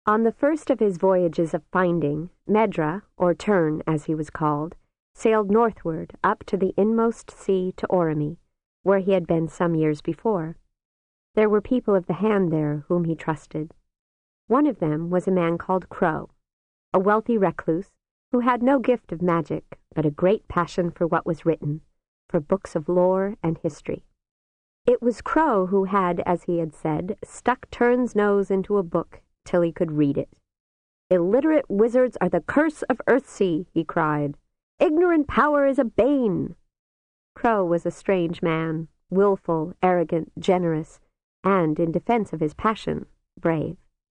On the first of his voyages of finding, Medra, or Tern as he was called, sailed northward up to the inmost sea to Orimy, where he had been some years before. There were people of the hand there whom he trusted. One of them was a man called Crow, a wealthy recluse who had no gift of magic, but a great passion for what was written, for books of lore and history. It was Crow who had, as he had said, stuck Tern's nose into a book till he could read it. "Illiterate wizards are the curse of Earthsea," he cried. "Ignorant power is a bane." Crow was a strange man, willful, arrogant, generous, and, in defense of his passion, brave.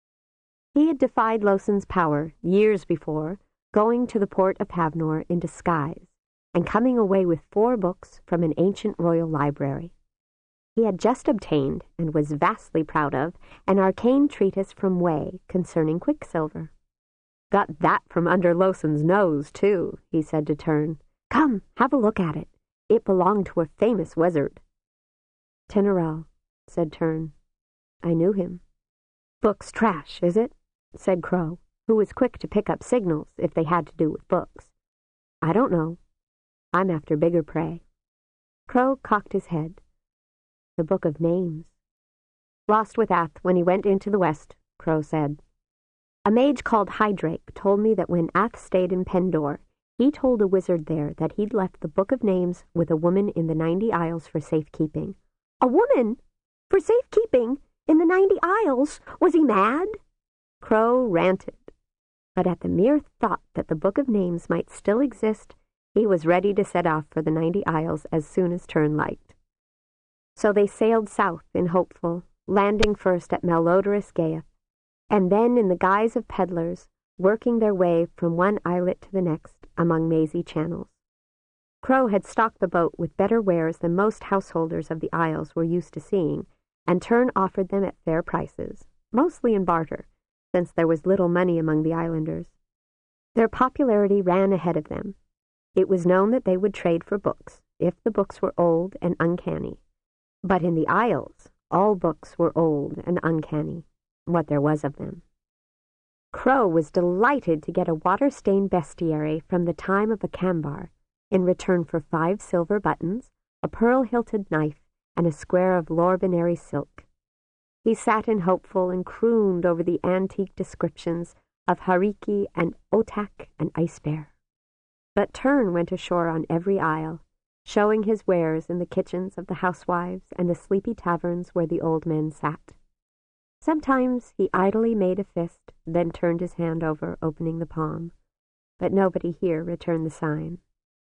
He had defied Losen's power years before, going to the port of Havnor in disguise, and coming away with 4 books from an ancient royal library. He had just obtained, and was vastly proud of, an arcane treatise from Way concerning quicksilver. "Got that from under Losen's nose, too," he said to Tern. "Come, have a look at it. It belonged to a famous wizard." "Tinarel," said Tern. "I knew him." "Book's trash, is it?" said Crow, who was quick to pick up signals if they had to do with books. "I don't know. I'm after bigger prey." Crow cocked his head. "The Book of Names." "Lost with Ath when he went into the west," Crow said. "A mage called Hydrake told me that when Ath stayed in Pendor, he told a wizard there that he'd left the Book of Names with a woman in the 90 Isles for safekeeping." "A woman? For safekeeping? In the 90 Isles? Was he mad?" Crow ranted. But at the mere thought that the Book of Names might still exist, he was ready to set off for the 90 Isles as soon as Tern liked. So they sailed south in Hopeful, landing first at Malodorous Gaeth, and then in the guise of peddlers, working their way from one islet to the next among mazy channels. Crow had stocked the boat with better wares than most householders of the Isles were used to seeing, and Tern offered them at fair prices, mostly in barter, since there was little money among the islanders. Their popularity ran ahead of them. It was known that they would trade for books, if the books were old and uncanny. But in the Isles, all books were old and uncanny, what there was of them. Crow was delighted to get a water-stained bestiary from the time of Acambar, in return for 5 silver buttons, a pearl-hilted knife, and a square of Lorbinary silk. He sat in Hopeful and crooned over the antique descriptions of Hariki and Otak and Ice Bear. But Tern went ashore on every isle, showing his wares in the kitchens of the housewives and the sleepy taverns where the old men sat. Sometimes he idly made a fist, then turned his hand over, opening the palm. But nobody here returned the sign.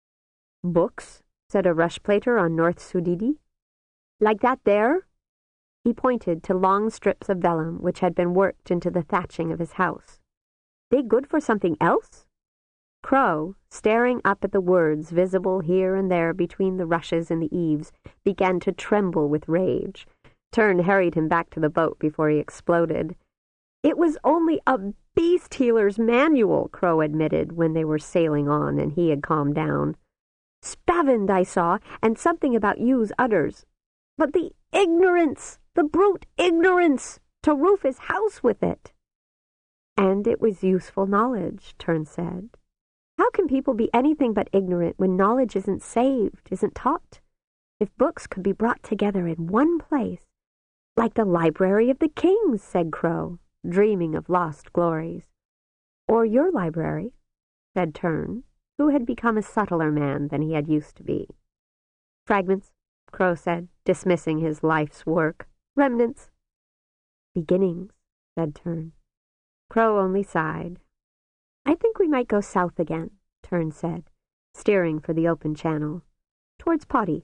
"Books?" said a rush-plater on North Sudidi. "Like that there?" He pointed to long strips of vellum which had been worked into the thatching of his house. "They good for something else?" Crow, staring up at the words visible here and there between the rushes in the eaves, began to tremble with rage. Tern harried him back to the boat before he exploded. "It was only a beast healer's manual," Crow admitted when they were sailing on and he had calmed down. "Spavin, I saw, and something about use udders. But the ignorance, the brute ignorance, to roof his house with it." "And it was useful knowledge," Tern said. "How can people be anything but ignorant when knowledge isn't saved, isn't taught? If books could be brought together in one place—" "Like the Library of the Kings," said Crow, dreaming of lost glories. "Or your library," said Tern, who had become a subtler man than he had used to be. "Fragments," Crow said, dismissing his life's work. "Remnants." "Beginnings," said Tern. Crow only sighed. "I think we might go south again," Tern said, steering for the open channel, "towards Potty."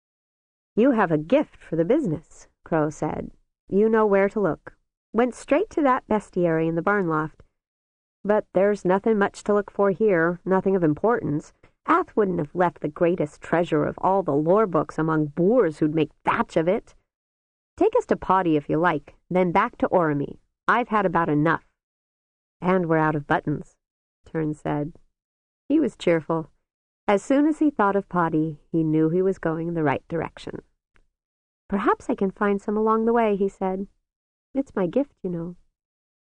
"You have a gift for the business," Crow said. "You know where to look. Went straight to that bestiary in the barn loft. But there's nothing much to look for here, nothing of importance. Ath wouldn't have left the greatest treasure of all the lore books among boors who'd make thatch of it. Take us to Potty if you like, then back to Orimy. I've had about enough." "And we're out of buttons," Tern said. He was cheerful. As soon as he thought of Potty, he knew he was going in the right direction. "Perhaps I can find some along the way," he said. "It's my gift, you know."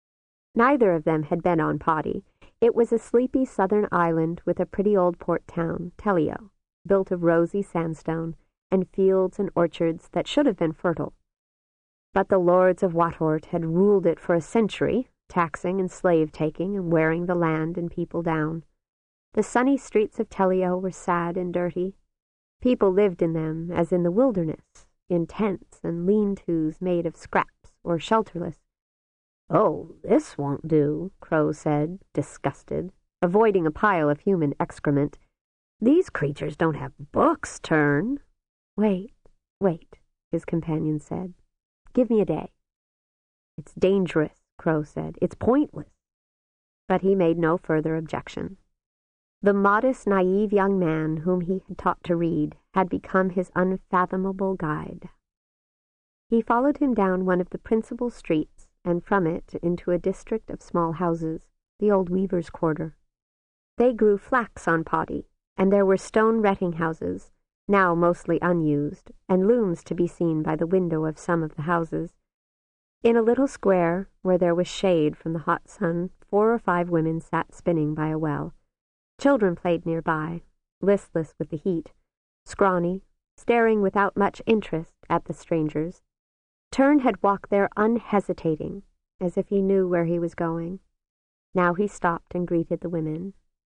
Neither of them had been on Potty. It was a sleepy southern island with a pretty old port town, Tellio, built of rosy sandstone, and fields and orchards that should have been fertile. But the lords of Watort had ruled it for a century, taxing and slave-taking and wearing the land and people down. The sunny streets of Tellio were sad and dirty. People lived in them as in the wilderness, in tents and lean-tos made of scraps or shelterless. "Oh, this won't do," Crow said, disgusted, avoiding a pile of human excrement. "These creatures don't have books, Tern." Wait, his companion said. "Give me a day." "It's dangerous," Crow said. "It's pointless." But he made no further objection. The modest, naive young man whom he had taught to read had become his unfathomable guide. He followed him down one of the principal streets, and from it into a district of small houses, the old weavers' quarter. They grew flax on Potty, and there were stone retting houses, now mostly unused, and looms to be seen by the window of some of the houses. In a little square, where there was shade from the hot sun, 4 or 5 women sat spinning by a well. Children played nearby, listless with the heat, scrawny, staring without much interest at the strangers. Tern had walked there unhesitating, as if he knew where he was going. Now he stopped and greeted the women.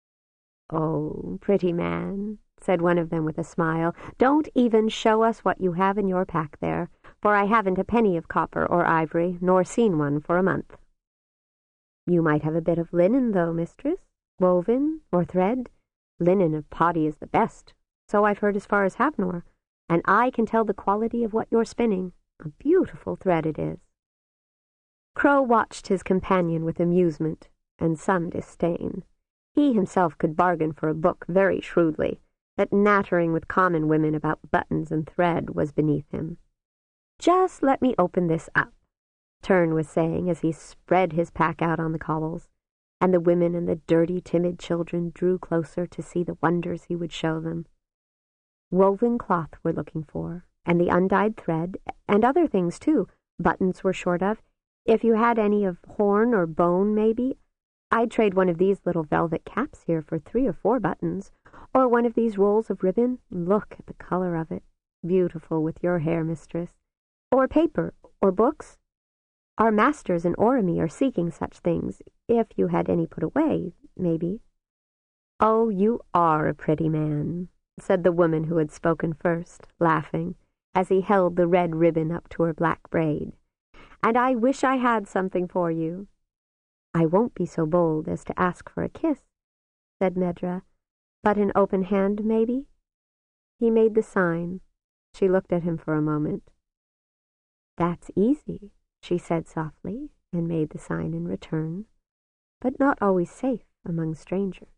"Oh, pretty man," said one of them with a smile, "don't even show us what you have in your pack there, for I haven't a penny of copper or ivory, nor seen one for a month." "You might have a bit of linen, though, mistress, woven or thread. Linen of Potty is the best, so I've heard as far as Havnor, and I can tell the quality of what you're spinning. A beautiful thread it is." Crow watched his companion with amusement and some disdain. He himself could bargain for a book very shrewdly, but nattering with common women about buttons and thread was beneath him. "Just let me open this up," Tern was saying as he spread his pack out on the cobbles, and the women and the dirty, timid children drew closer to see the wonders he would show them. Woven cloth we're looking for, and the undyed thread, and other things, too. Buttons we're short of. If you had any of horn or bone, maybe, I'd trade one of these little velvet caps here for 3 or 4 buttons, or one of these rolls of ribbon. Look at the color of it. Beautiful with your hair, mistress. Or paper, or books. Our masters in Oremy are seeking such things. If you had any put away, maybe." "Oh, you are a pretty man," said the woman who had spoken first, laughing, as he held the red ribbon up to her black braid. "And I wish I had something for you." "I won't be so bold as to ask for a kiss," said Medra, "but an open hand, maybe?" He made the sign. She looked at him for a moment. "That's easy," she said softly, and made the sign in return, "but not always safe among strangers."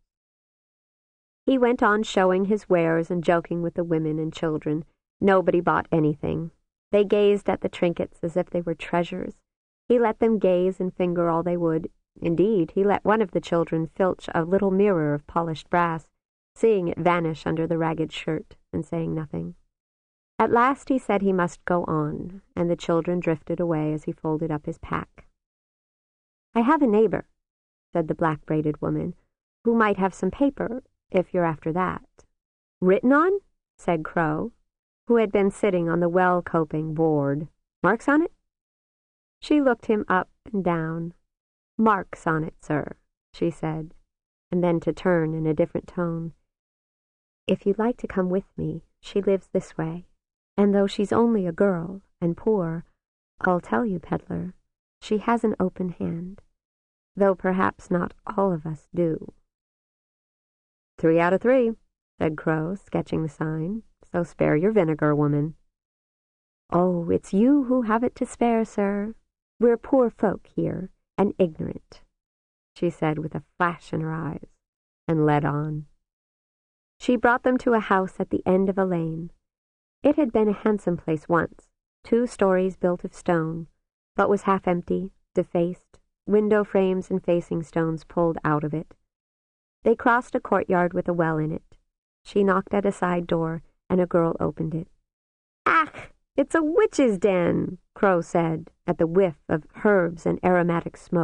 He went on showing his wares and joking with the women and children. Nobody bought anything. They gazed at the trinkets as if they were treasures. He let them gaze and finger all they would. Indeed, he let one of the children filch a little mirror of polished brass, seeing it vanish under the ragged shirt, and saying nothing. At last he said he must go on, and the children drifted away as he folded up his pack. "I have a neighbor," said the black-braided woman, "who might have some paper, if you're after that." "Written on?" said Crow, who had been sitting on the well-coping board. "Marks on it?" She looked him up and down. "Marks on it, sir," she said, and then to Tern in a different tone. "If you'd like to come with me, she lives this way, and though she's only a girl and poor, I'll tell you, peddler, she has an open hand, though perhaps not all of us do." 3 out of 3, said Crow, sketching the sign, "so spare your vinegar, woman." "Oh, it's you who have it to spare, sir. We're poor folk here, and ignorant," she said with a flash in her eyes, and led on. She brought them to a house at the end of a lane. It had been a handsome place once, 2 stories built of stone, but was half empty, defaced, window frames and facing stones pulled out of it. They crossed a courtyard with a well in it. She knocked at a side door, and a girl opened it. "Ach, it's a witch's den," Crow said, at the whiff of herbs and aromatic smoke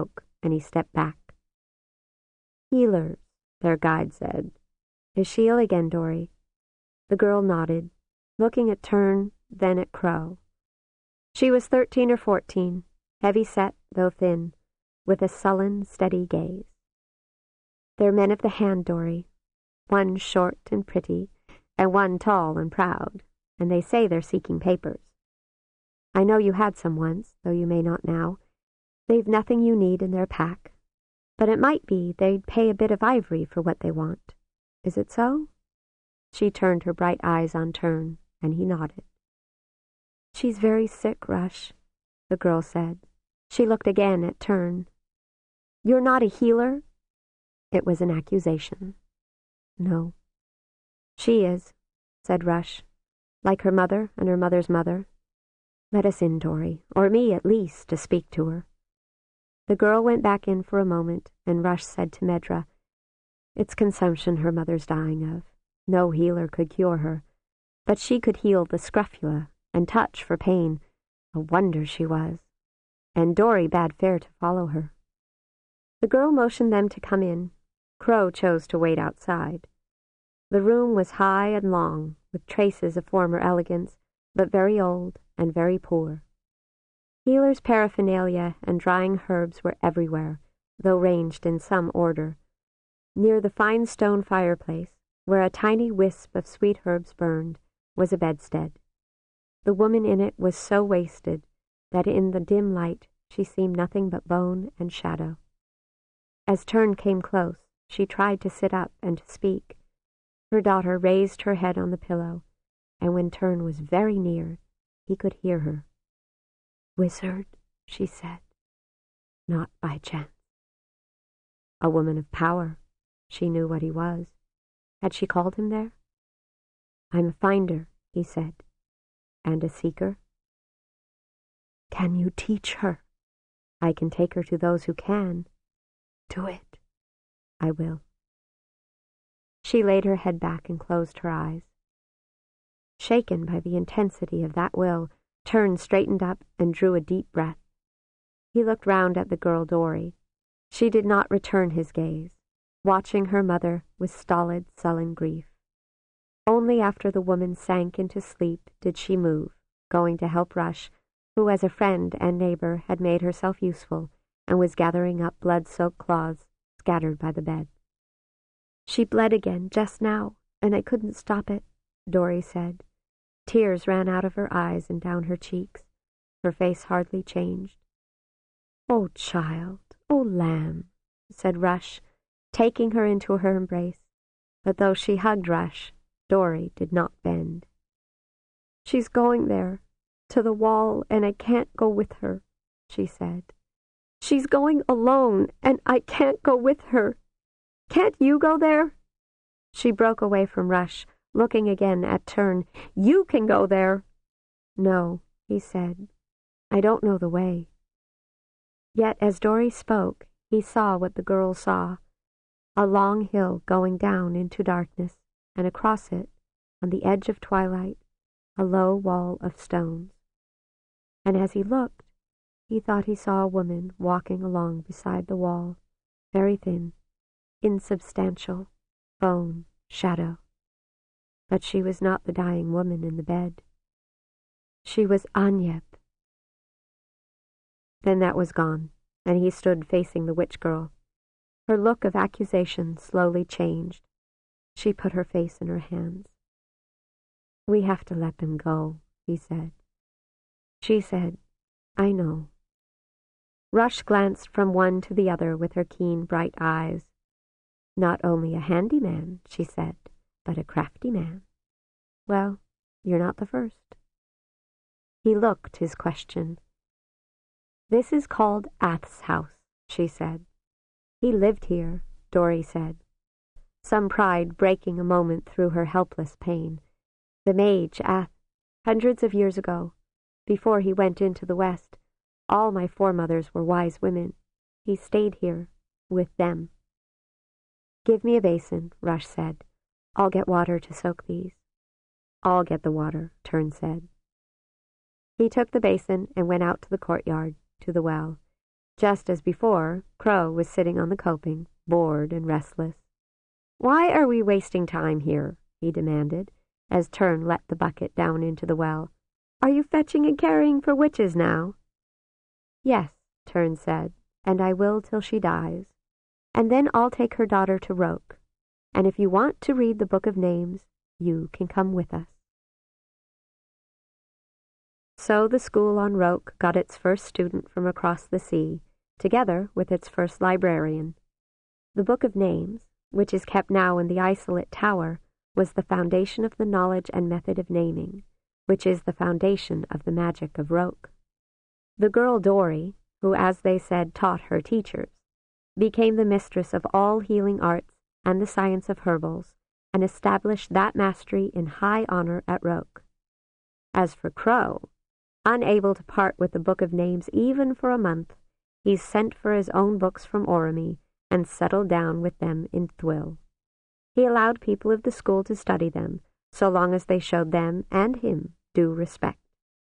and he stepped back. "Healers," their guide said. "Is she ill again, Dory?" The girl nodded, looking at Tern, then at Crow. She was 13 or 14, heavy-set though thin, with a sullen, steady gaze. "They're men of the hand, Dory. One short and pretty, and one tall and proud, and they say they're seeking papers. I know you had some once, though you may not now. They've nothing you need in their pack, but it might be they'd pay a bit of ivory for what they want. Is it so?" She turned her bright eyes on Tern, and he nodded. "She's very sick, Rush," the girl said. She looked again at Tern. "You're not a healer?" It was an accusation. "No." "She is," said Rush, "like her mother and her mother's mother. Let us in, Dory, or me at least, to speak to her." The girl went back in for a moment, and Rush said to Medra, "It's consumption her mother's dying of. No healer could cure her, but she could heal the scrofula and touch for pain. A wonder she was. And Dory bade fair to follow her." The girl motioned them to come in. Crow chose to wait outside. The room was high and long, with traces of former elegance, but very old and very poor. Healers' paraphernalia and drying herbs were everywhere, though ranged in some order. Near the fine stone fireplace, where a tiny wisp of sweet herbs burned, was a bedstead. The woman in it was so wasted that in the dim light she seemed nothing but bone and shadow. As Tern came close, she tried to sit up and to speak. Her daughter raised her head on the pillow, and when Tern was very near, he could hear her. "Wizard," she said, "not by chance." A woman of power. She knew what he was. Had she called him there? "I'm a finder," he said. "And a seeker?" "Can you teach her?" "I can take her to those who can." "Do it." "I will." She laid her head back and closed her eyes. Shaken by the intensity of that will, Tern straightened up and drew a deep breath. He looked round at the girl Dory. She did not return his gaze, watching her mother with stolid, sullen grief. Only after the woman sank into sleep did she move, going to help Rush, who as a friend and neighbor had made herself useful and was gathering up blood-soaked cloths scattered by the bed. "She bled again just now, and I couldn't stop it," Dory said. Tears ran out of her eyes and down her cheeks. Her face hardly changed. "Oh, child, oh, lamb," said Rush, taking her into her embrace. But though she hugged Rush, Dory did not bend. "She's going there, to the wall, and I can't go with her," she said. "She's going alone, and I can't go with her. Can't you go there?" She broke away from Rush, looking again at Tern. "You can go there." "No," he said. "I don't know the way." Yet as Dory spoke, he saw what the girl saw, a long hill going down into darkness, and across it, on the edge of twilight, a low wall of stones. And as he looked, he thought he saw a woman walking along beside the wall, very thin, insubstantial, bone, shadow. But she was not the dying woman in the bed. She was Anyep. Then that was gone, and he stood facing the witch girl. Her look of accusation slowly changed. She put her face in her hands. "We have to let them go," he said. She said, "I know." Rush glanced from one to the other with her keen, bright eyes. "Not only a handy man," she said, "but a crafty man. Well, you're not the first." He looked his question. "This is called Ath's house," she said. "He lived here," Dory said, some pride breaking a moment through her helpless pain. "The mage, Ath, hundreds of years ago, before he went into the West, all my foremothers were wise women. He stayed here, with them." "Give me a basin," Rush said. "I'll get water to soak these." "I'll get the water," Tern said. He took the basin and went out to the courtyard, to the well. Just as before, Crow was sitting on the coping, bored and restless. "Why are we wasting time here?" he demanded, as Tern let the bucket down into the well. "Are you fetching and carrying for witches now?" "Yes," Tern said, "and I will till she dies. And then I'll take her daughter to Roke. And if you want to read the Book of Names, you can come with us." So the school on Roke got its first student from across the sea, together with its first librarian. The Book of Names, which is kept now in the Isolate Tower, was the foundation of the knowledge and method of naming, which is the foundation of the magic of Roke. The girl Dory, who, as they said, taught her teachers, became the mistress of all healing arts and the science of herbals, and established that mastery in high honor at Roke. As for Crow, unable to part with the Book of Names even for a month, he sent for his own books from Oromie and settled down with them in Thwil. He allowed people of the school to study them, so long as they showed them and him due respect.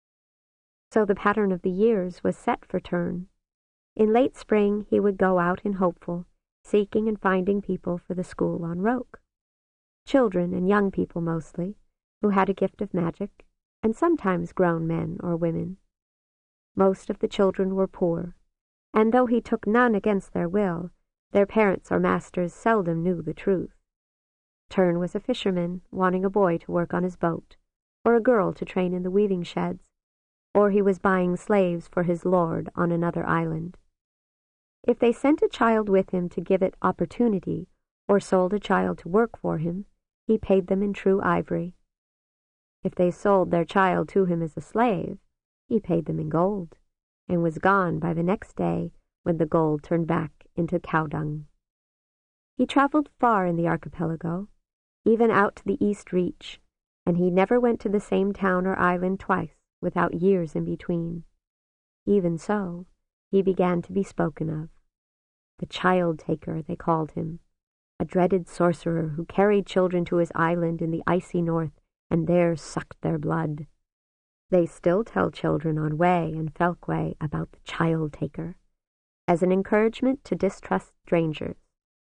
So the pattern of the years was set for Tern. In late spring he would go out in Hopeful, seeking and finding people for the school on Roke. Children and young people mostly, who had a gift of magic, and sometimes grown men or women. Most of the children were poor, and though he took none against their will, their parents or masters seldom knew the truth. Tern was a fisherman, wanting a boy to work on his boat, or a girl to train in the weaving sheds, or he was buying slaves for his lord on another island. If they sent a child with him to give it opportunity, or sold a child to work for him, he paid them in true ivory. If they sold their child to him as a slave, he paid them in gold, and was gone by the next day when the gold turned back into cow dung. He traveled far in the archipelago, even out to the East Reach, and he never went to the same town or island twice without years in between. Even so, he began to be spoken of. The child-taker, they called him, a dreaded sorcerer who carried children to his island in the icy north and there sucked their blood. They still tell children on Way and Felkway about the child-taker, as an encouragement to distrust strangers.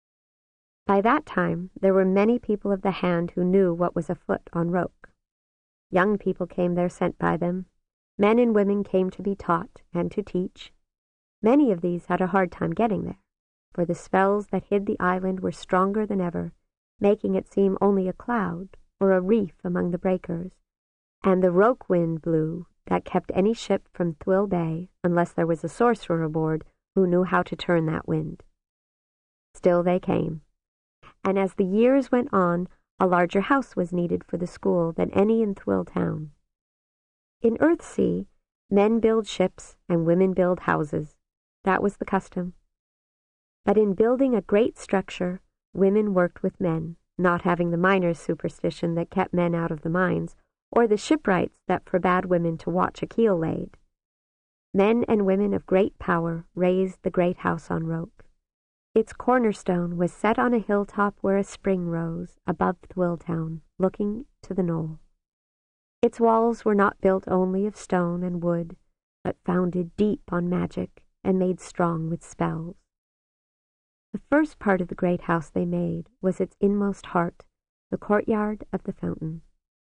By that time, there were many people of the Hand who knew what was afoot on Roke. Young people came there sent by them. Men and women came to be taught and to teach. Many of these had a hard time getting there, for the spells that hid the island were stronger than ever, making it seem only a cloud or a reef among the breakers, and the Roke wind blew that kept any ship from Thwil Bay unless there was a sorcerer aboard who knew how to turn that wind. Still they came, and as the years went on, a larger house was needed for the school than any in Thwil town. In Earthsea, men build ships and women build houses. That was the custom. But in building a great structure, women worked with men, not having the miners' superstition that kept men out of the mines, or the shipwrights that forbade women to watch a keel laid. Men and women of great power raised the great house on Roke. Its cornerstone was set on a hilltop where a spring rose above Thwil town, looking to the knoll. Its walls were not built only of stone and wood, but founded deep on magic and made strong with spells. The first part of the great house they made was its inmost heart, the courtyard of the fountain.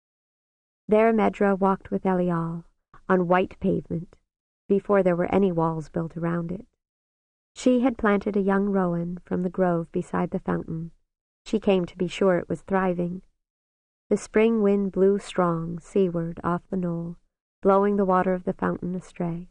There Medra walked with Elial, on white pavement, before there were any walls built around it. She had planted a young rowan from the grove beside the fountain. She came to be sure it was thriving. The spring wind blew strong seaward off the knoll, blowing the water of the fountain astray.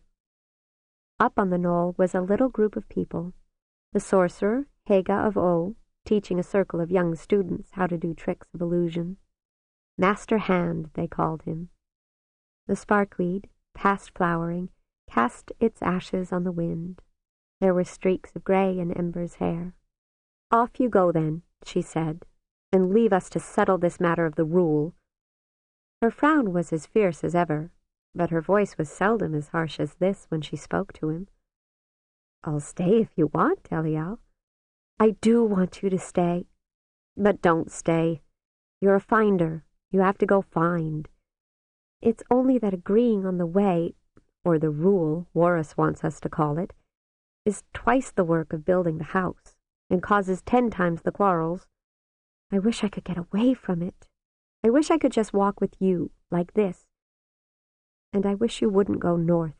Up on the knoll was a little group of people, the sorcerer, Haga of O, teaching a circle of young students how to do tricks of illusion. Master Hand, they called him. The sparkweed, past flowering, cast its ashes on the wind. There were streaks of grey in Ember's hair. "Off you go, then," she said, "and leave us to settle this matter of the rule." Her frown was as fierce as ever, but her voice was seldom as harsh as this when she spoke to him. "I'll stay if you want, Elial." "I do want you to stay." "But don't stay. You're a finder. You have to go find. It's only that agreeing on the way, or the rule, Warris wants us to call it, is twice the work of building the house, and causes 10 times the quarrels. I wish I could get away from it. I wish I could just walk with you, like this. And I wish you wouldn't go north."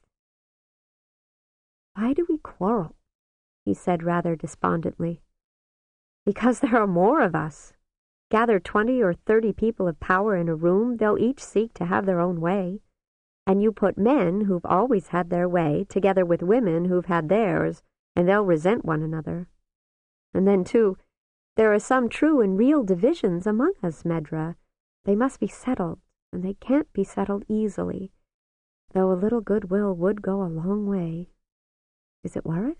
"Why do we quarrel?" he said rather despondently. "Because there are more of us. Gather 20 or 30 people of power in a room, they'll each seek to have their own way. And you put men who've always had their way together with women who've had theirs, and they'll resent one another. And then, too, there are some true and real divisions among us, Medra. They must be settled, and they can't be settled easily, though a little goodwill would go a long way. Is it Warris?"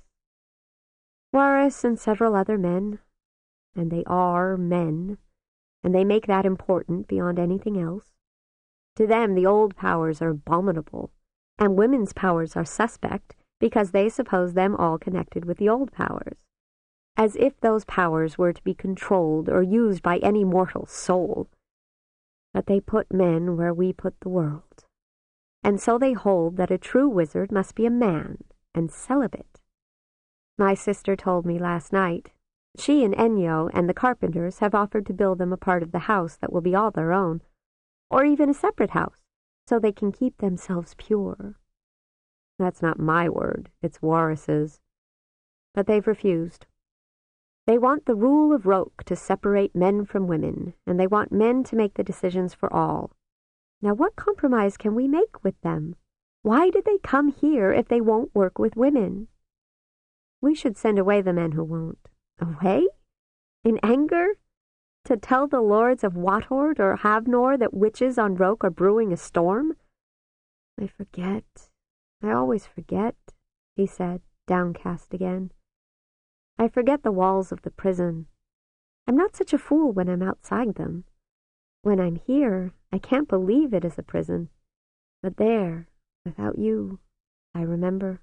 "Warris and several other men. And they are men, and they make that important beyond anything else. To them the old powers are abominable, and women's powers are suspect because they suppose them all connected with the old powers, as if those powers were to be controlled or used by any mortal soul. But they put men where we put the world, and so they hold that a true wizard must be a man and celibate. My sister told me last night. She and Enyo and the carpenters have offered to build them a part of the house that will be all their own, or even a separate house, so they can keep themselves pure. That's not my word, it's Warris's. But they've refused. They want the rule of Roke to separate men from women, and they want men to make the decisions for all. Now what compromise can we make with them? Why did they come here if they won't work with women? We should send away the men who won't." "Away? In anger? To tell the lords of Wathord or Havnor that witches on Roke are brewing a storm?" "I forget. I always forget," he said, downcast again. "I forget the walls of the prison. I'm not such a fool when I'm outside them. When I'm here, I can't believe it is a prison. But there, without you, I remember.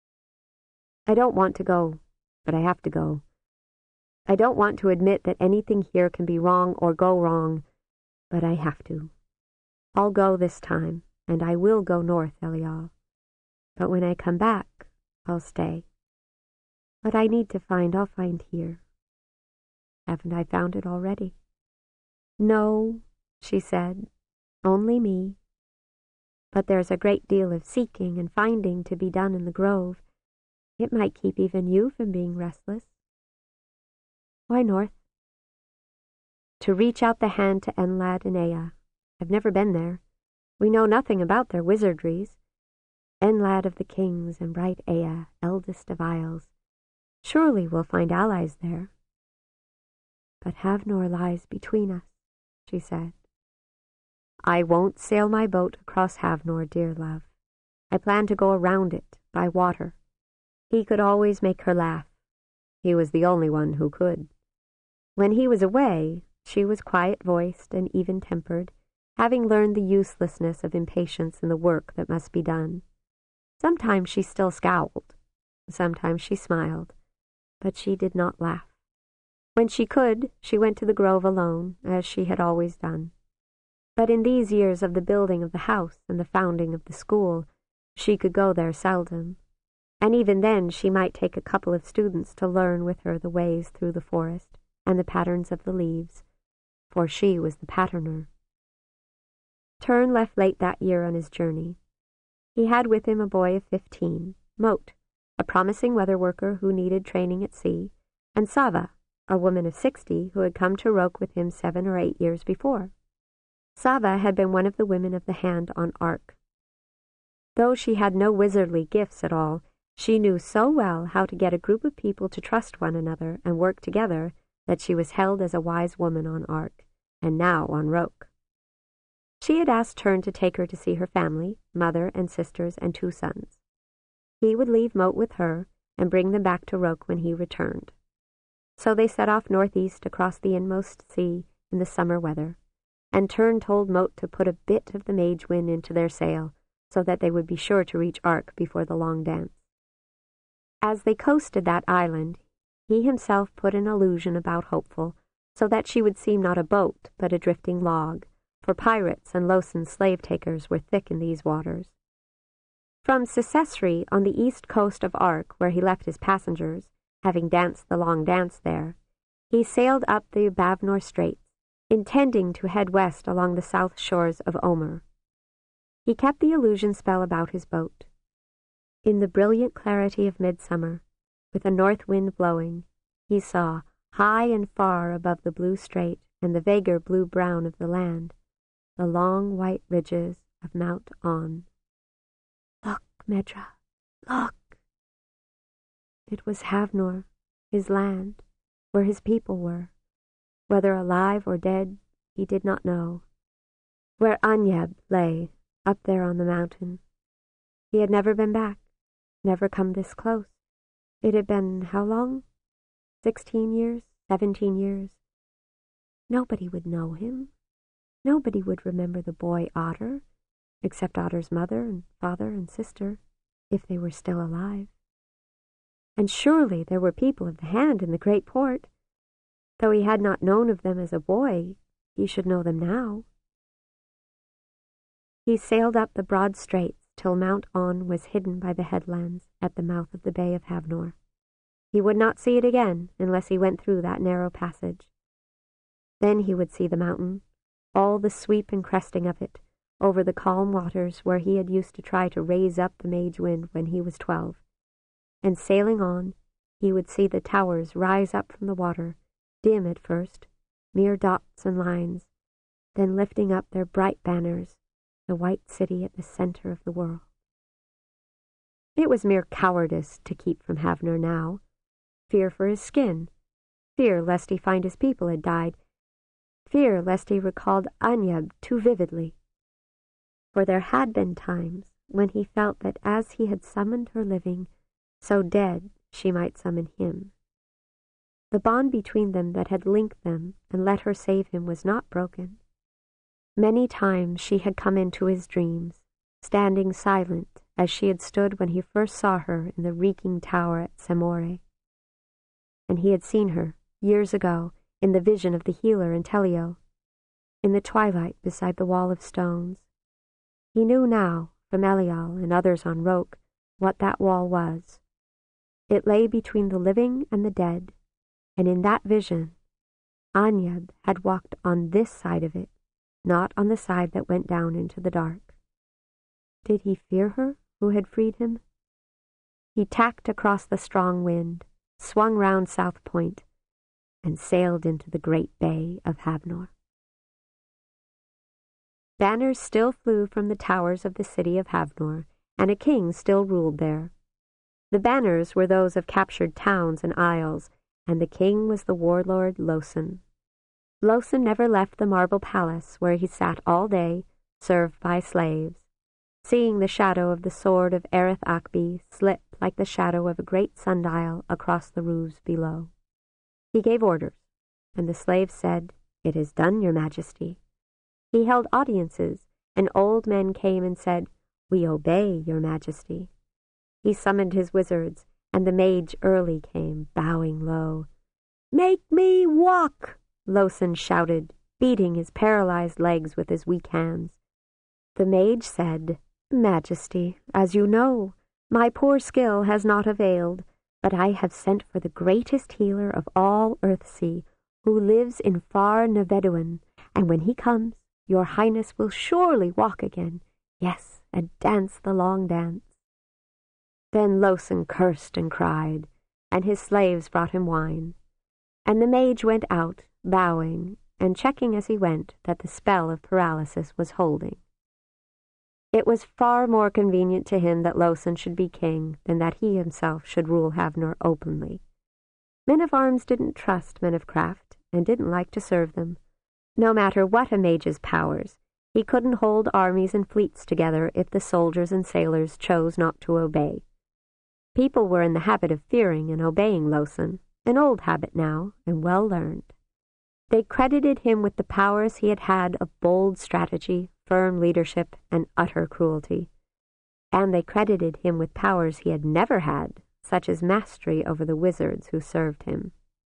I don't want to go, but I have to go. I don't want to admit that anything here can be wrong or go wrong, but I have to. I'll go this time, and I will go north, Elial. But when I come back, I'll stay. What I need to find, I'll find here. Haven't I found it already?" "No," she said, "only me. But there's a great deal of seeking and finding to be done in the grove. It might keep even you from being restless." "Why north?" "To reach out the hand to Enlad and Ea. I've never been there. We know nothing about their wizardries. Enlad of the kings and bright Ea, eldest of isles. Surely we'll find allies there." "But Havnor lies between us," she said. "I won't sail my boat across Havnor, dear love. I plan to go around it, by water." He could always make her laugh. He was the only one who could. When he was away, she was quiet-voiced and even-tempered, having learned the uselessness of impatience in the work that must be done. Sometimes she still scowled. Sometimes she smiled, but she did not laugh. When she could, she went to the grove alone, as she had always done. But in these years of the building of the house and the founding of the school, she could go there seldom. And even then she might take a couple of students to learn with her the ways through the forest and the patterns of the leaves, for she was the patterner. Tern left late that year on his journey. He had with him a boy of 15, Moat, a promising weather worker who needed training at sea, and Sava, a woman of 60 who had come to Roke with him 7 or 8 years before. Sava had been one of the women of the hand on Ark. Though she had no wizardly gifts at all, she knew so well how to get a group of people to trust one another and work together that she was held as a wise woman on Ark, and now on Roke. She had asked Tern to take her to see her family, mother and sisters and 2 sons. He would leave Moat with her and bring them back to Roke when he returned. So they set off northeast across the inmost sea in the summer weather, and Tern told Moat to put a bit of the mage wind into their sail so that they would be sure to reach Ark before the long dance. As they coasted that island, he himself put an illusion about Hopeful, so that she would seem not a boat, but a drifting log, for pirates and Losan slave-takers were thick in these waters. From Sicessri on the east coast of Arc, where he left his passengers, having danced the long dance there, he sailed up the Bavnor Straits, intending to head west along the south shores of Omer. He kept the illusion spell about his boat. In the brilliant clarity of midsummer, with a north wind blowing, he saw, high and far above the blue strait and the vaguer blue-brown of the land, the long white ridges of Mount On. "Look, Medra, look!" It was Havnor, his land, where his people were. Whether alive or dead, he did not know. Where Anyab lay, up there on the mountain. He had never been back, never come this close. It had been how long? 16 years, 17 years. Nobody would know him. Nobody would remember the boy Otter, except Otter's mother and father and sister, if they were still alive. And surely there were people of the hand in the great port. Though he had not known of them as a boy, he should know them now. He sailed up the broad straits till Mount On was hidden by the headlands at the mouth of the Bay of Havnor. He would not see it again unless he went through that narrow passage. Then he would see the mountain, all the sweep and cresting of it, over the calm waters where he had used to try to raise up the mage wind when he was 12. And sailing on, he would see the towers rise up from the water, dim at first, mere dots and lines, then lifting up their bright banners, the white city at the center of the world. It was mere cowardice to keep from Havnor now, fear for his skin, fear lest he find his people had died, fear lest he recalled Anyab too vividly. For there had been times when he felt that as he had summoned her living, so dead she might summon him. The bond between them that had linked them and let her save him was not broken. Many times she had come into his dreams, standing silent as she had stood when he first saw her in the reeking tower at Samore. And he had seen her, years ago, in the vision of the healer in Telio, in the twilight beside the wall of stones. He knew now, from Elial and others on Roke, what that wall was. It lay between the living and the dead, and in that vision, Anyab had walked on this side of it, not on the side that went down into the dark. Did he fear her who had freed him? He tacked across the strong wind, swung round South Point, and sailed into the great bay of Havnor. Banners still flew from the towers of the city of Havnor, and a king still ruled there. The banners were those of captured towns and isles, and the king was the warlord Losen. Losen never left the marble palace where he sat all day, served by slaves, seeing the shadow of the sword of Erith Akbi slip like the shadow of a great sundial across the roofs below. He gave orders, and the slaves said, "It is done, your majesty." He held audiences, and old men came and said, "We obey, your majesty." He summoned his wizards, and the mage early came, bowing low. "Make me walk!" Losen shouted, beating his paralyzed legs with his weak hands. The mage said, "Majesty, as you know, my poor skill has not availed, but I have sent for the greatest healer of all Earthsea, who lives in far Neveduin, and when he comes, your highness will surely walk again, yes, and dance the long dance." Then Losen cursed and cried, and his slaves brought him wine. And the mage went out, bowing, and checking as he went that the spell of paralysis was holding. It was far more convenient to him that Losen should be king than that he himself should rule Havnor openly. Men of arms didn't trust men of craft, and didn't like to serve them. No matter what a mage's powers, he couldn't hold armies and fleets together if the soldiers and sailors chose not to obey. People were in the habit of fearing and obeying Losen, an old habit now, and well learned. They credited him with the powers he had had of bold strategy, firm leadership, and utter cruelty. And they credited him with powers he had never had, such as mastery over the wizards who served him.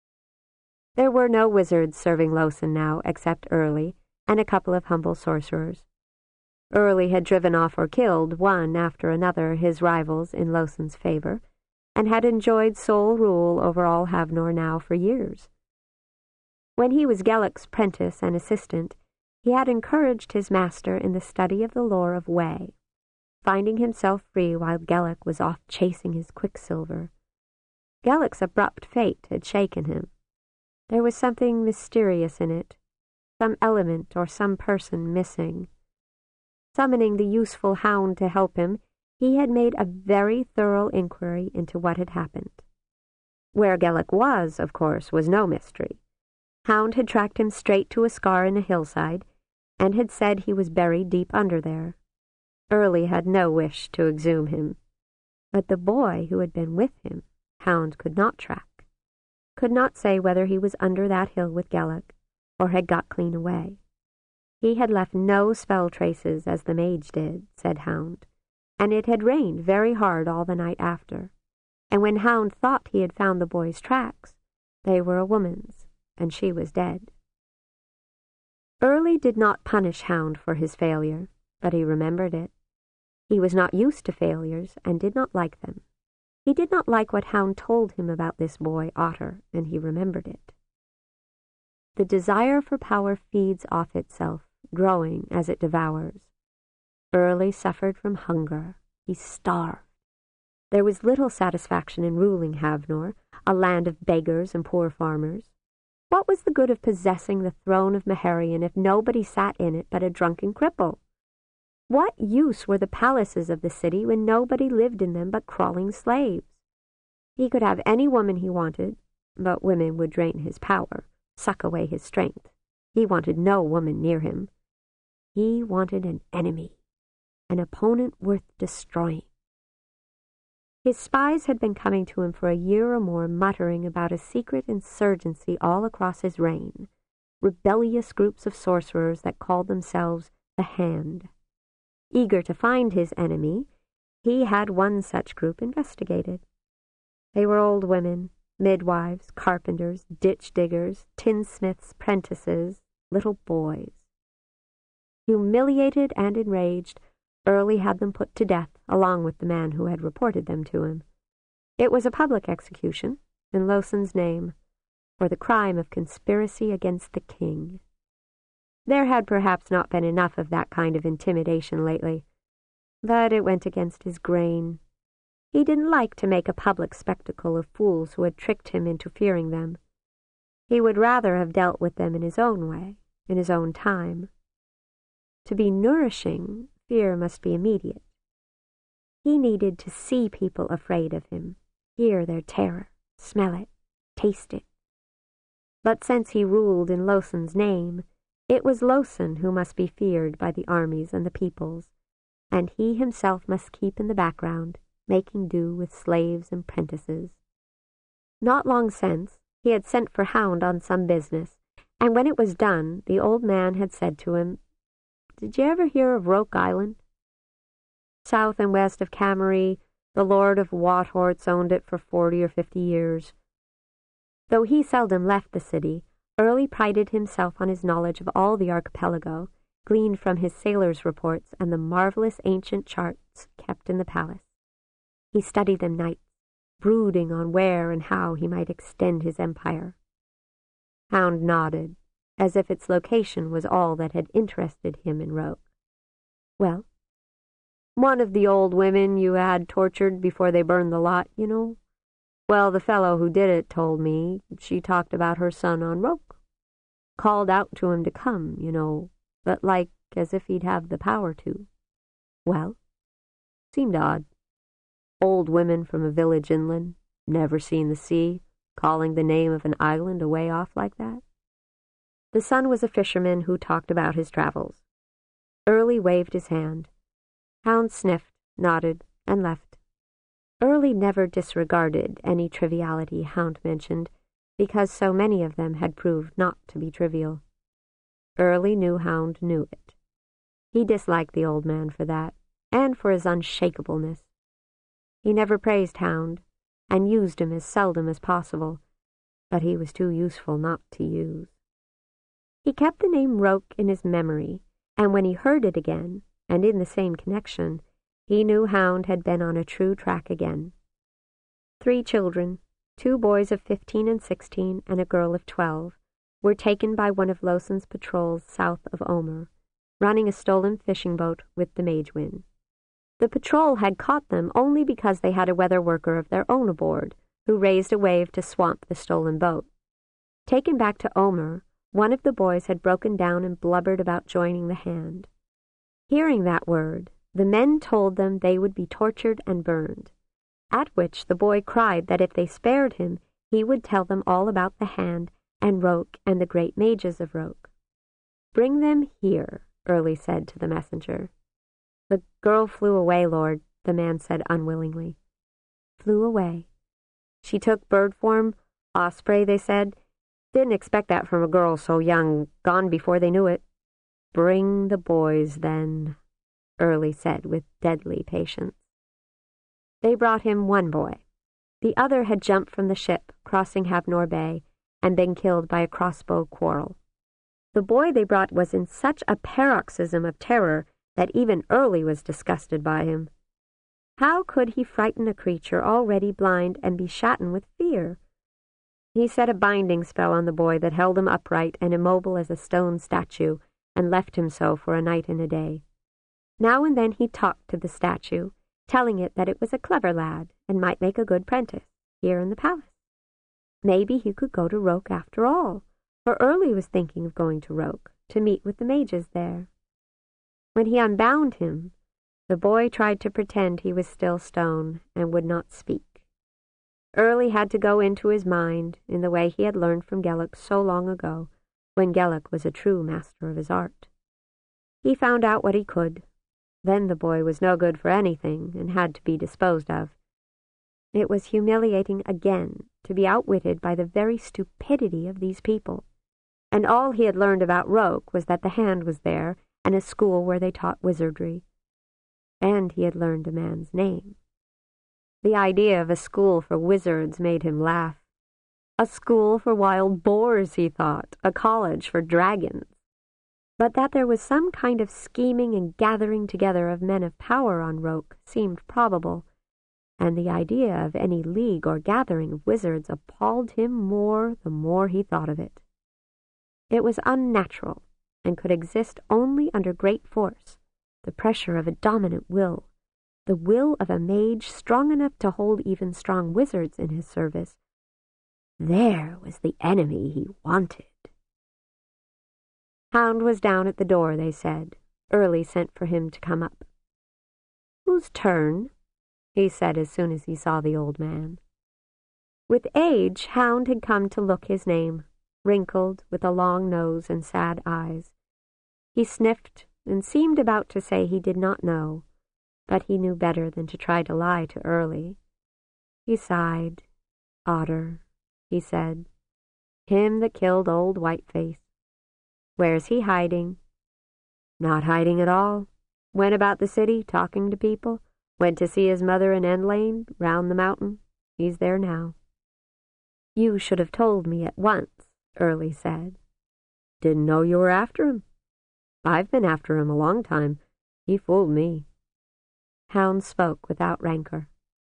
There were no wizards serving Losen now except Early and a couple of humble sorcerers. Early had driven off or killed one after another his rivals in Losun's favor, and had enjoyed sole rule over all Havnor now for years. When he was Gellick's prentice and assistant, he had encouraged his master in the study of the lore of Way, finding himself free while Gellick was off chasing his quicksilver. Gellick's abrupt fate had shaken him. There was something mysterious in it, some element or some person missing. Summoning the useful hound to help him, he had made a very thorough inquiry into what had happened. Where Gellick was, of course, was no mystery. Hound had tracked him straight to a scar in a hillside, and had said he was buried deep under there. Early had no wish to exhume him, but the boy who had been with him, Hound could not track, could not say whether he was under that hill with Gellick, or had got clean away. He had left no spell traces as the mage did, said Hound, and it had rained very hard all the night after, and when Hound thought he had found the boy's tracks, they were a woman's, and she was dead. Early did not punish Hound for his failure, but he remembered it. He was not used to failures, and did not like them. He did not like what Hound told him about this boy, Otter, and he remembered it. The desire for power feeds off itself, growing as it devours. Early suffered from hunger. He starved. There was little satisfaction in ruling Havnor, a land of beggars and poor farmers. What was the good of possessing the throne of Meharian if nobody sat in it but a drunken cripple? What use were the palaces of the city when nobody lived in them but crawling slaves? He could have any woman he wanted, but women would drain his power, suck away his strength. He wanted no woman near him. He wanted an enemy, an opponent worth destroying. His spies had been coming to him for a year or more, muttering about a secret insurgency all across his reign, rebellious groups of sorcerers that called themselves the Hand. Eager to find his enemy, he had one such group investigated. They were old women, midwives, carpenters, ditch diggers, tinsmiths' prentices, little boys. Humiliated and enraged, Early had them put to death along with the man who had reported them to him. It was a public execution, in Losun's name, for the crime of conspiracy against the king. There had perhaps not been enough of that kind of intimidation lately, but it went against his grain. He didn't like to make a public spectacle of fools who had tricked him into fearing them. He would rather have dealt with them in his own way, in his own time. To be nourishing, fear must be immediate. He needed to see people afraid of him, hear their terror, smell it, taste it. But since he ruled in Losun's name, it was Losun who must be feared by the armies and the peoples, and he himself must keep in the background, making do with slaves and prentices. Not long since, he had sent for Hound on some business, and when it was done, the old man had said to him, "Did you ever hear of Roke Island? South and west of Camery, the Lord of Wathorts owned it for 40 or 50 years. Though he seldom left the city, Early prided himself on his knowledge of all the archipelago, gleaned from his sailors' reports and the marvelous ancient charts kept in the palace. He studied them nights, brooding on where and how he might extend his empire. Hound nodded, as if its location was all that had interested him in Roke. "Well?" "One of the old women you had tortured before they burned the lot, you know. Well, the fellow who did it told me she talked about her son on Roke. Called out to him to come, you know, but like as if he'd have the power to." "Well?" "Seemed odd. Old women from a village inland, never seen the sea, calling the name of an island away off like that." The son was a fisherman who talked about his travels. Early waved his hand. Hound sniffed, nodded, and left. Early never disregarded any triviality Hound mentioned, because so many of them had proved not to be trivial. Early knew Hound knew it. He disliked the old man for that, and for his unshakableness. He never praised Hound, and used him as seldom as possible, but he was too useful not to use. He kept the name Roke in his memory, and when he heard it again, and in the same connection, he knew Hound had been on a true track again. 3 children, 2 boys of 15 and 16 and a girl of 12, were taken by one of Lowson's patrols south of Omer, running a stolen fishing boat with the Magewind. The patrol had caught them only because they had a weather worker of their own aboard, who raised a wave to swamp the stolen boat. Taken back to Omer, one of the boys had broken down and blubbered about joining the Hand. Hearing that word, the men told them they would be tortured and burned, at which the boy cried that if they spared him, he would tell them all about the Hand and Roke and the great mages of Roke. "Bring them here," Early said to the messenger. "The girl flew away, Lord," the man said unwillingly. "Flew away. She took bird form, osprey, they said. Didn't expect that from a girl so young, gone before they knew it." "Bring the boys, then," Early said with deadly patience. They brought him 1 boy. The other had jumped from the ship, crossing Havnor Bay, and been killed by a crossbow quarrel. The boy they brought was in such a paroxysm of terror that even Early was disgusted by him. How could he frighten a creature already blind and be shatten with fear? He set a binding spell on the boy that held him upright and immobile as a stone statue, and left him so for a night and a day. Now and then he talked to the statue, telling it that it was a clever lad and might make a good prentice here in the palace. Maybe he could go to Roke after all, for Early was thinking of going to Roke to meet with the mages there. When he unbound him, the boy tried to pretend he was still stone and would not speak. Early had to go into his mind in the way he had learned from Gellick so long ago, when Gellick was a true master of his art. He found out what he could. Then the boy was no good for anything and had to be disposed of. It was humiliating again to be outwitted by the very stupidity of these people, and all he had learned about Roke was that the Hand was there and a school where they taught wizardry. And he had learned a man's name. The idea of a school for wizards made him laugh. A school for wild boars, he thought, a college for dragons. But that there was some kind of scheming and gathering together of men of power on Roke seemed probable, and the idea of any league or gathering of wizards appalled him more the more he thought of it. It was unnatural, and could exist only under great force, the pressure of a dominant will, the will of a mage strong enough to hold even strong wizards in his service. There was the enemy he wanted. Hound was down at the door, they said. Early sent for him to come up. "Whose turn?" he said as soon as he saw the old man. With age, Hound had come to look his name, wrinkled, with a long nose and sad eyes. He sniffed and seemed about to say he did not know, but he knew better than to try to lie to Early. He sighed. "Otter," he said. "Him that killed old Whiteface. Where's he hiding?" "Not hiding at all. Went about the city, talking to people. Went to see his mother in Endlane, round the mountain. He's there now." "You should have told me at once," Early said. "Didn't know you were after him." "I've been after him a long time. He fooled me." Hound spoke without rancor.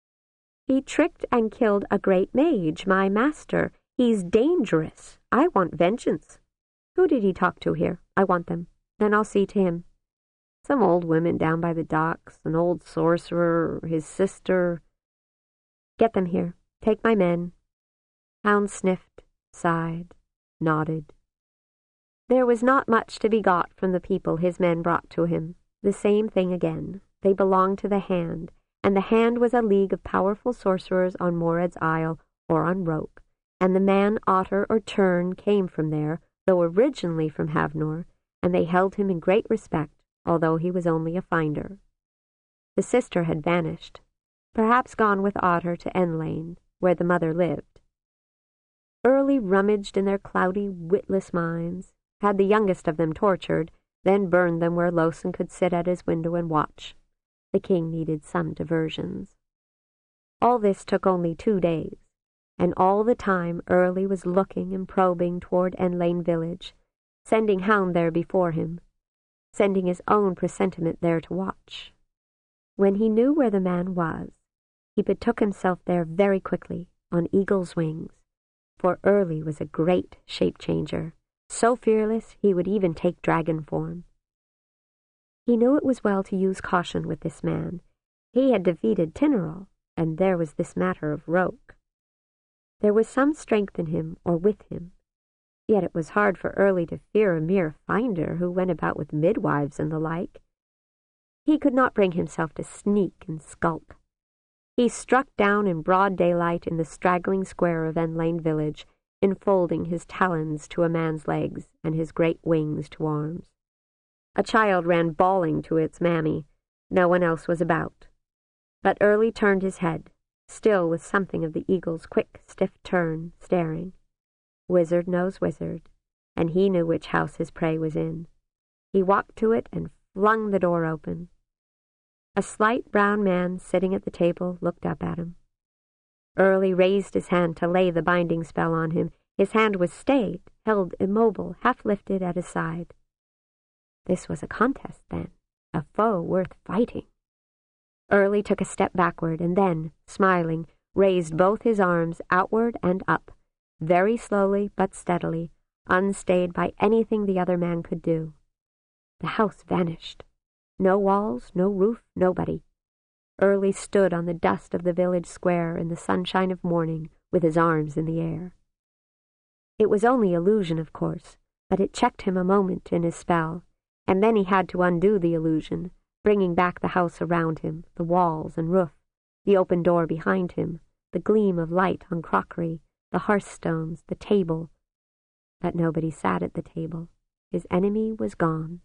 "He tricked and killed a great mage, my master. He's dangerous. I want vengeance. Who did he talk to here? I want them. Then I'll see to him." "Some old women down by the docks, an old sorcerer, his sister." "Get them here. Take my men." Hound sniffed, sighed, nodded. There was not much to be got from the people his men brought to him. The same thing again. They belonged to the Hand, and the Hand was a league of powerful sorcerers on Morad's Isle or on Roke, and the man Otter or Tern came from there, though originally from Havnor, and they held him in great respect, although he was only a finder. The sister had vanished, perhaps gone with Otter to Endlane, where the mother lived. Early rummaged in their cloudy, witless minds, had the youngest of them tortured, then burned them where Lowson could sit at his window and watch. The king needed some diversions. All this took only 2 days, and all the time Early was looking and probing toward Endlane village, sending Hound there before him. sending his own presentiment there to watch. When he knew where the man was, he betook himself there very quickly, on eagle's wings, for Early was a great shape-changer, so fearless he would even take dragon form. He knew it was well to use caution with this man. He had defeated Tinnerl, and there was this matter of Roke. There was some strength in him or with him, yet it was hard for Early to fear a mere finder who went about with midwives and the like. He could not bring himself to sneak and skulk. He struck down in broad daylight in the straggling square of Enlane village, enfolding his talons to a man's legs and his great wings to arms. A child ran bawling to its mammy. No one else was about. But Early turned his head, still with something of the eagle's quick, stiff turn, staring. Wizard knows wizard, and he knew which house his prey was in. He walked to it and flung the door open. A slight brown man sitting at the table looked up at him. Early raised his hand to lay the binding spell on him. His hand was stayed, held immobile, half lifted at his side. This was a contest, then, a foe worth fighting. Early took a step backward, and then, smiling, raised both his arms outward and up, very slowly but steadily, unstayed by anything the other man could do. The house vanished. No walls, no roof, nobody. Early stood on the dust of the village square in the sunshine of morning, with his arms in the air. It was only illusion, of course, but it checked him a moment in his spell, and then he had to undo the illusion, bringing back the house around him, the walls and roof, the open door behind him, the gleam of light on crockery, the hearthstones, the table. But nobody sat at the table. His enemy was gone.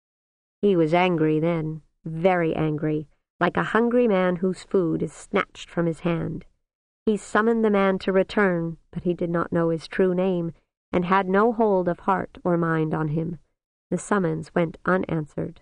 He was angry then, very angry, like a hungry man whose food is snatched from his hand. He summoned the man to return, but he did not know his true name, and had no hold of heart or mind on him. The summons went unanswered.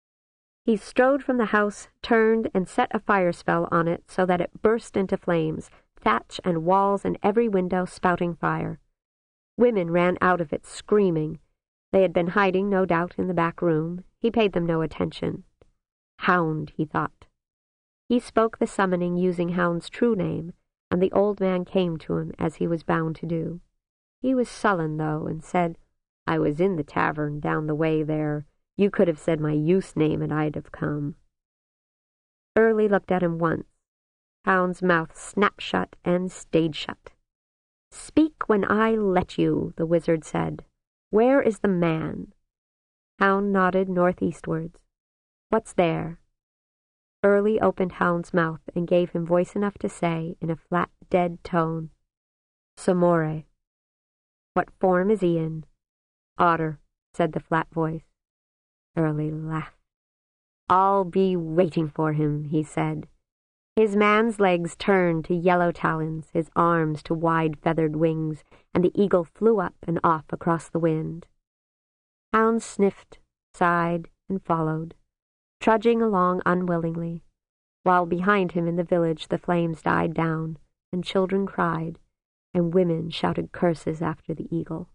He strode from the house, turned, and set a fire spell on it so that it burst into flames, thatch and walls and every window spouting fire. Women ran out of it screaming. They had been hiding, no doubt, in the back room. He paid them no attention. Hound, he thought. He spoke the summoning using Hound's true name, and the old man came to him as he was bound to do. He was sullen, though, and said, "I was in the tavern down the way there. You could have said my use name and I'd have come." Early looked at him once. Hound's mouth snapped shut and stayed shut. "Speak when I let you," the wizard said. "Where is the man?" Hound nodded northeastwards. "What's there?" Early opened Hound's mouth and gave him voice enough to say, in a flat, dead tone, "Samore." "What form is he in?" "Otter," said the flat voice. Early laughed. "I'll be waiting for him," he said. His man's legs turned to yellow talons, his arms to wide feathered wings, and the eagle flew up and off across the wind. Hound sniffed, sighed, and followed, trudging along unwillingly, while behind him in the village the flames died down, and children cried, and women shouted curses after the eagle.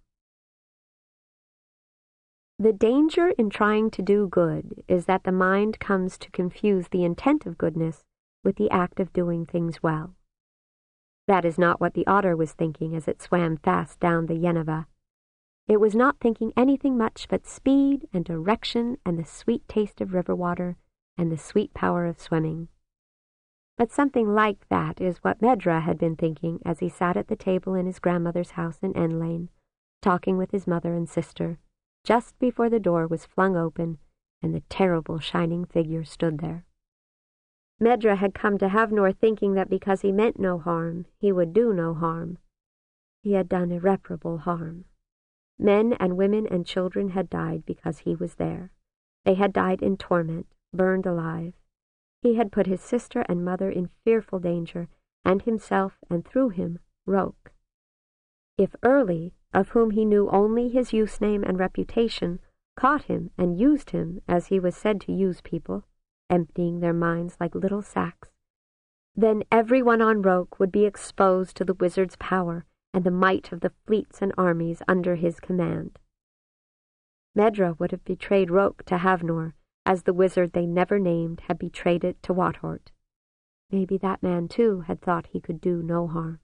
The danger in trying to do good is that the mind comes to confuse the intent of goodness with the act of doing things well. That is not what the otter was thinking as it swam fast down the Yeneva. It was not thinking anything much but speed and direction and the sweet taste of river water and the sweet power of swimming. But something like that is what Medra had been thinking as he sat at the table in his grandmother's house in Enlane, talking with his mother and sister, just before the door was flung open and the terrible shining figure stood there. Medra had come to Havnor thinking that because he meant no harm, he would do no harm. He had done irreparable harm. Men and women and children had died because he was there. They had died in torment, burned alive. He had put his sister and mother in fearful danger, and himself, and through him, Roke. If Early, of whom he knew only his use name and reputation, caught him and used him as he was said to use people, emptying their minds like little sacks, then everyone on Roke would be exposed to the wizard's power and the might of the fleets and armies under his command. Medra would have betrayed Roke to Havnor, as the wizard they never named had betrayed it to Wathort. Maybe that man, too, had thought he could do no harm.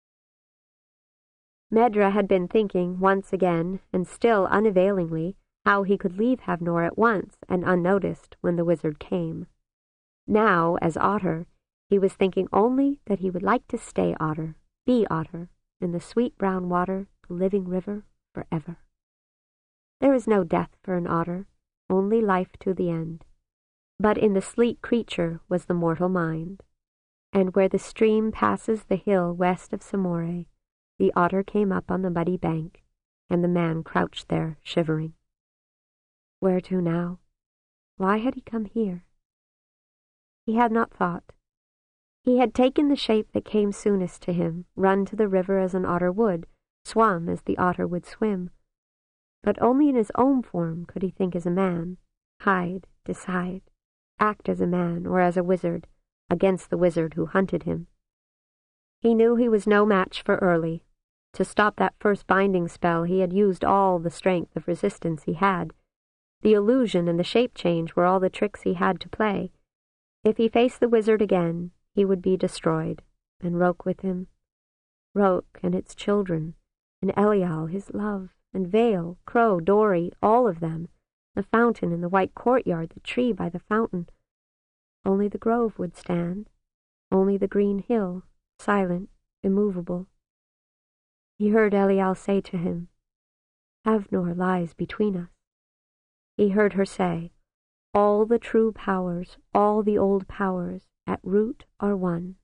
Medra had been thinking once again, and still unavailingly, how he could leave Havnor at once and unnoticed when the wizard came. Now, as Otter, he was thinking only that he would like to stay Otter, be Otter, in the sweet brown water, the living river, forever. There is no death for an otter, only life to the end. But in the sleek creature was the mortal mind. And where the stream passes the hill west of Samore, the otter came up on the muddy bank, and the man crouched there, shivering. Where to now? Why had he come here? He had not thought. He had taken the shape that came soonest to him, run to the river as an otter would, swum as the otter would swim. But only in his own form could he think as a man, hide, decide, act as a man or as a wizard, against the wizard who hunted him. He knew he was no match for Early. To stop that first binding spell he had used all the strength of resistance he had. The illusion and the shape change were all the tricks he had to play. If he faced the wizard again, he would be destroyed, and Roke with him. Roke and its children, and Elial, his love, and Vale, Crow, Dory, all of them, the fountain in the white courtyard, the tree by the fountain. Only the grove would stand, only the green hill, silent, immovable. He heard Elial say to him, Havnor lies between us. He heard her say, all the true powers, all the old powers, at root are one.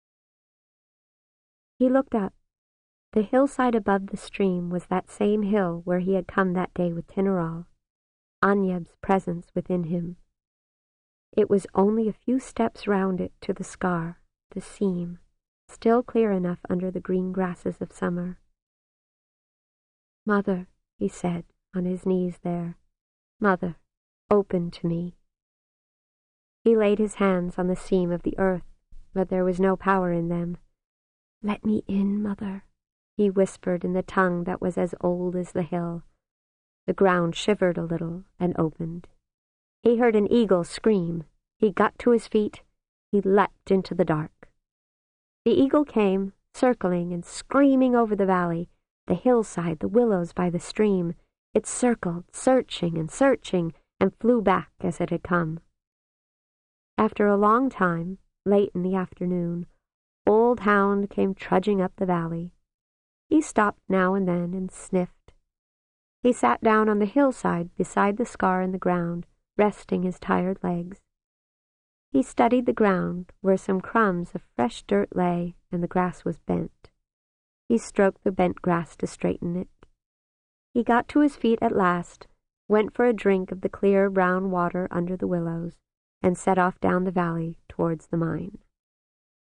He looked up. The hillside above the stream was that same hill where he had come that day with Tinnaral, Anyeb's presence within him. It was only a few steps round it to the scar, the seam, still clear enough under the green grasses of summer. Mother, he said, on his knees there, Mother, open to me. He laid his hands on the seam of the earth, but there was no power in them. Let me in, Mother, he whispered in the tongue that was as old as the hill. The ground shivered a little and opened. He heard an eagle scream. He got to his feet. He leapt into the dark. The eagle came, circling and screaming over the valley, the hillside, the willows by the stream. It circled, searching, and flew back as it had come. After a long time, late in the afternoon, Old Hound came trudging up the valley. He stopped now and then and sniffed. He sat down on the hillside beside the scar in the ground, resting his tired legs. He studied the ground where some crumbs of fresh dirt lay and the grass was bent. He stroked the bent grass to straighten it. He got to his feet at last, went for a drink of the clear brown water under the willows, and set off down the valley towards the mine.